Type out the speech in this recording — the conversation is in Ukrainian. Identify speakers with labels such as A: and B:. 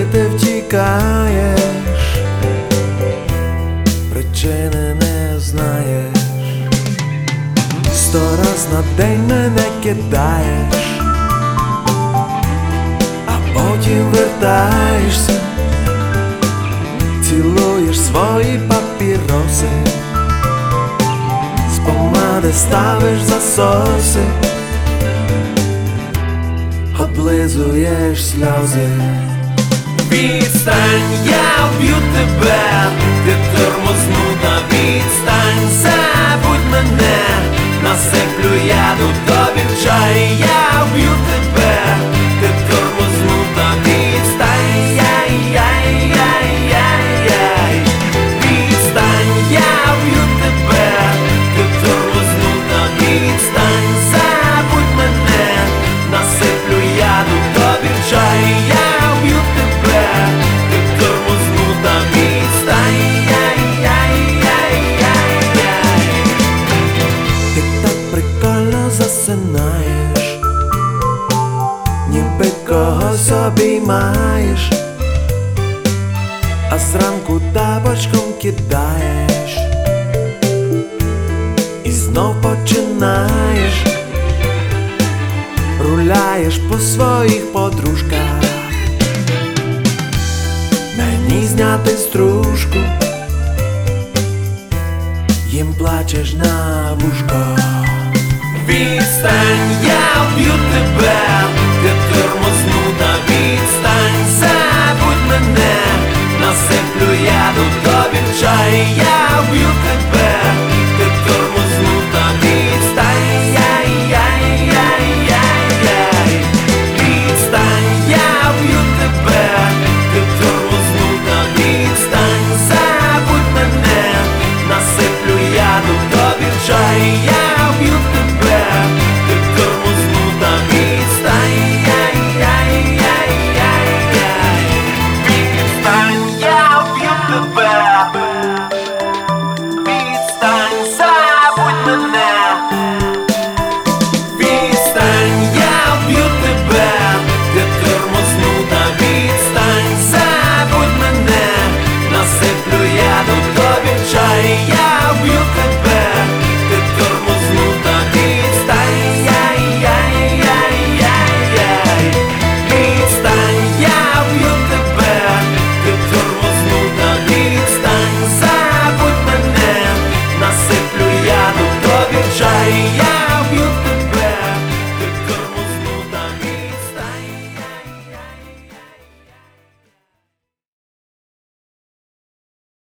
A: ти втікаєш, причини не знаєш. 100 раз на день мене кидаєш, а потім вертаєшся, цілуєш свої папіроси, з помади ставиш засоси, облизуєш сльози.
B: Відстань, я вб'ю тебе, ти тормознута, відстань, забудь мене, насиплю яду тобі в чай. Я вб'ю тебе, ти тормознута, відстань, яй-яй-яй-яй-яй. Відстань, я вб'ю тебе, ти тормознута, відстань, забудь мене, насиплю яду тобі в чай. Я вб'ю тебе, ти тормознута, відстань, яй-яй-яй-яй-яй.
A: Ти так прикольно засинаєш, ніби когось обіймаєш, а зранку тапочком кидаєш і знов починаєш. Руляєш по своїх подружках, мені зняти стружку, їм плачеш на вушко.
B: Відстань, я вб'ю тебе, ти тормознута,